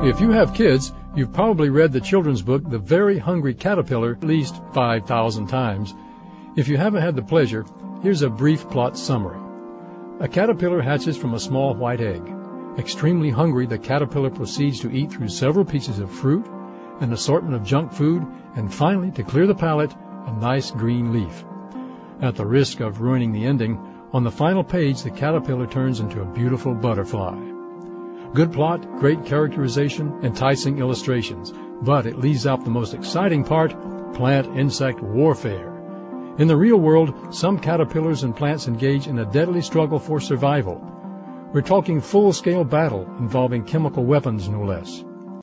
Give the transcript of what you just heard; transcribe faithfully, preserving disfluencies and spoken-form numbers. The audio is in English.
If you have kids, you've probably read the children's book, The Very Hungry Caterpillar, at least five thousand times. If you haven't had the pleasure, here's a brief plot summary. A caterpillar hatches from a small white egg. Extremely hungry, the caterpillar proceeds to eat through several pieces of fruit, an assortment of junk food, and finally, to clear the palate, a nice green leaf. At the risk of ruining the ending, on the final page, the caterpillar turns into a beautiful butterfly. Good plot, great characterization, enticing illustrations, but it leaves out the most exciting part, plant-insect warfare. In the real world, some caterpillars and plants engage in a deadly struggle for survival. We're talking full-scale battle involving chemical weapons, no less.